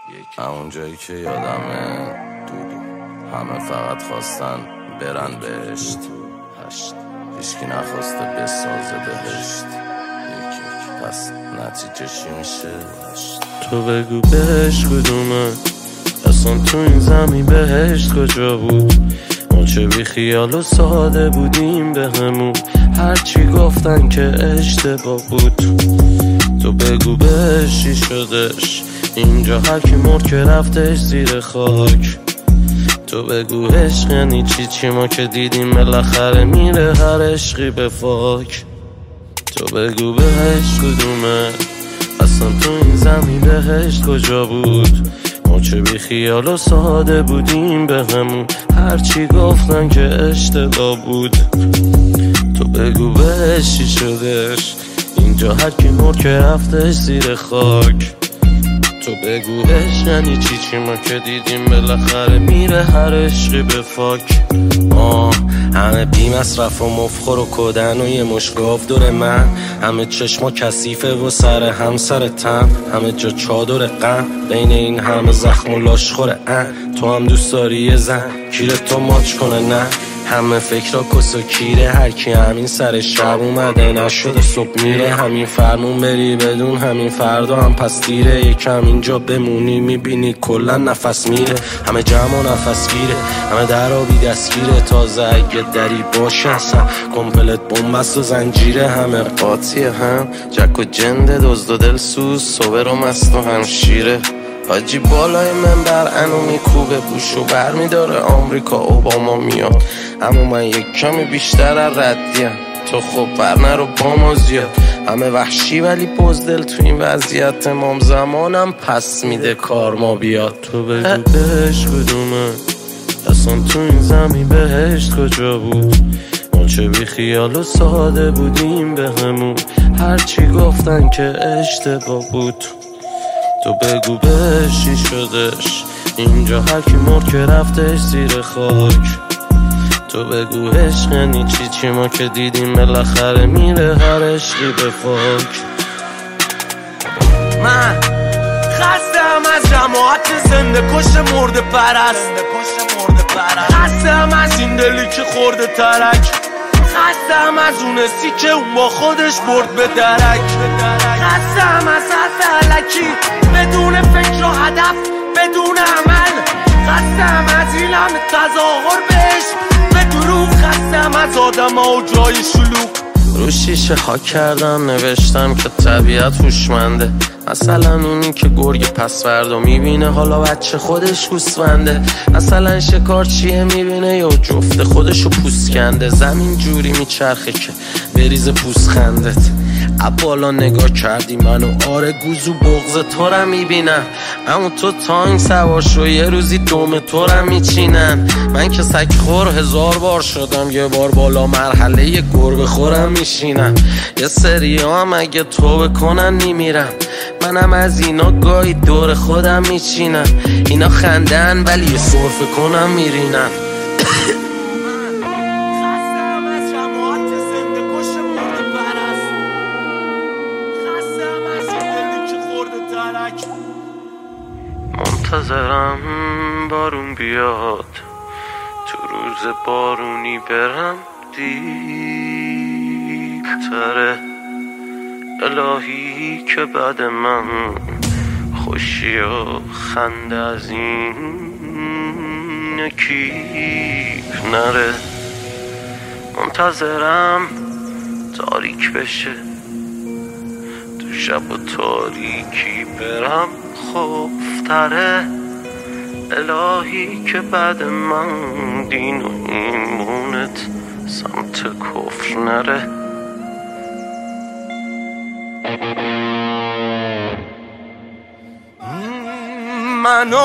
همون جایی که یادمه همه فقط خواستن برن بهشت، هیچکی نخواسته بسازه بهشت. پس نتیجه چی میشه؟ تو بگو بهشت کدومه؟ اصلا تو این زمین بهشت کجا بود؟ ما چه بی خیال و ساده بودیم به همون، هرچی گفتن که اشتباه بود. تو بگو بهشت چی شدش؟ اینجا هرکی مرد که رفتش زیر خاک. تو بگو عشق یعنی چی ما که دیدیم بالاخره میره هر عشقی به فاک. تو بگو بهشت کدومه؟ اصلا تو این زمین بهشت کجا بود؟ ما چه بی خیال و ساده بودیم به همون، هرچی گفتن که اشتباه بود. تو بگو بهشت چی شدش؟ اینجا هرکی مرد که رفتش زیر خاک. تو بگو عشق یعنی چی ما که دیدیم بالاخره میره هر عشقی به فاک. همه بی مصرف و مفخور و کدن و یه مشگاف دور من، همه چشما کثیفه و سر هم سر تم، همه جا چادر غم بین این همه زخم و لاشخور تو هم دوست داری یه زن کیره تو ماچ کنه؟ نه همه فکرها کس و کیره، هرکی همین سر شب اومده نشده صبح میره، همین فرمون بری بدون همین فردا هم پس دیره، یکم اینجا بمونی میبینی کلا نفس میره، همه جمع و نفس گیره، همه درابی دستگیره، تازه اگه دری باشه اصلا کمپلت بومبست و زنجیره، همه قاطیه هم جک و جنده دزد و دلسوز صبر و مست و همشیره. حاجی بالای منبر انو میکوبه بوشو بر میداره آمریکا اوباما میاد، اما من یک کمی بیشتر از ردیم، تو خب برنه رو با ما زیاد، همه وحشی ولی بزدل تو این وضعیت امام زمانم پس میده کار ما بیاد. تو بگو بهشت کدومه؟ اصلا تو این زمین بهشت کجا بود؟ ما چه بی خیال و ساده بودیم به همون، هرچی گفتن که اشتباه بود. تو بگو بهشت چی شدش؟ اینجا هرکی مرد که رفتش زیر خاک. تو بگو عشق یعنی چی ما که دیدیم بالاخره میره هر عشقی به فاک. من خستم از جماعت زنده کش مرده پرست، خستم از این دلی که خورده ترک، خستم از اون سی که اون با خودش برد به درک، خستم از حرف علکی بدون فکر و هدف بدون عمل، خستم از این همه تظاهر بهش به دروغ، خستم از آدم ها و جای شلوغ. رو شیشه ها کردم نوشتم که طبیعت هوشمنده، مثلا اونی که گرگ پس فردا میبینه حالا بچه خودش گوسفنده، مثلا شکارچیه میبینه یا جفت خودشو پوست کنده، زمین جوری میچرخه که بریز پوست خندت. بالا نگاه کردی منو آره گوزو بغض تو را میبینم، اما تو تانگ سوار شو یه روزی دوم تو را میچینن. من که سگ خور 1000 بار شدم یه بار بالا مرحله یه گربه خورم میشینم، یه سری هم اگه تو بکنن میمیرم، منم از اینا گاهی دور خودم میچینم، اینا خندن ولی یه سرفه کنم میرینم. منتظرم بارون بیاد، تو روز بارونی برم دیرتره، الهی که بعد من خوشی و خنده از این کیف نره. منتظرم تاریک بشه تو شب و تاریکی برم خوفتره، الهی که بعد من دین و ایمونت سمت کفر نره. منو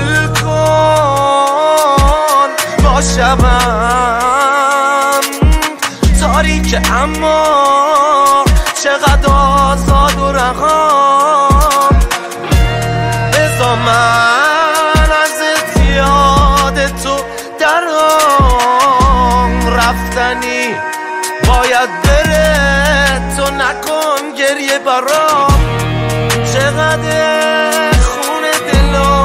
بلکن با شبم تاریک اما چقدر آزاد و رقم، بذار من از یاد تو درام رفتنی باید بره، تو نکن گریه برام، چقدر خون دلم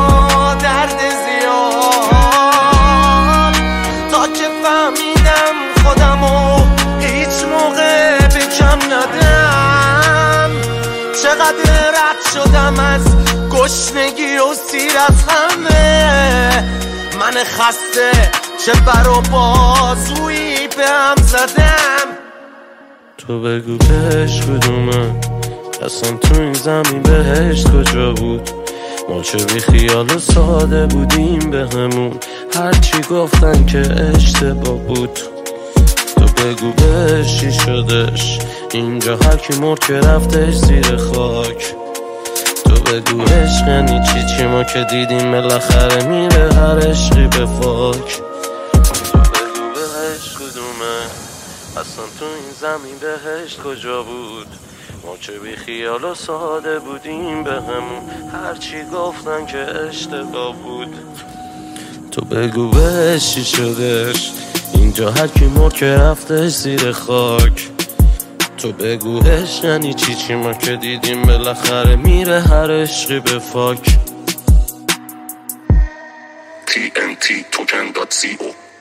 رد شدم از گشنگی و سیر از همه. من خسته چه بر و بازویی به هم زدم. تو بگو بهش کدومه، اصلا تو این زمین بهشت کجا بود؟ ما چه بی خیال و ساده بودیم به همون، هرچی گفتن که اشتباه بود. تو بگو بهش چی شدش، اینجا هر کی مرد که رفتش زیر خاک. تو بگو عشق یعنی چی ما که دیدیم بالاخره میره هر عشقی به فاک. تو بگو بهش کدومه، اصلا تو این زمین بهشت کجا بود؟ ما چه بی خیال و ساده بودیم به همون، هرچی گفتن که اشتباه بود. تو بگو بهش چی شدش، اینجا هر کی مرد که رفتش زیر خاک. تو بگو عشق یعنی چی ما که دیدیم بالاخره میره هر عشقی به فاک. TNT توکن.co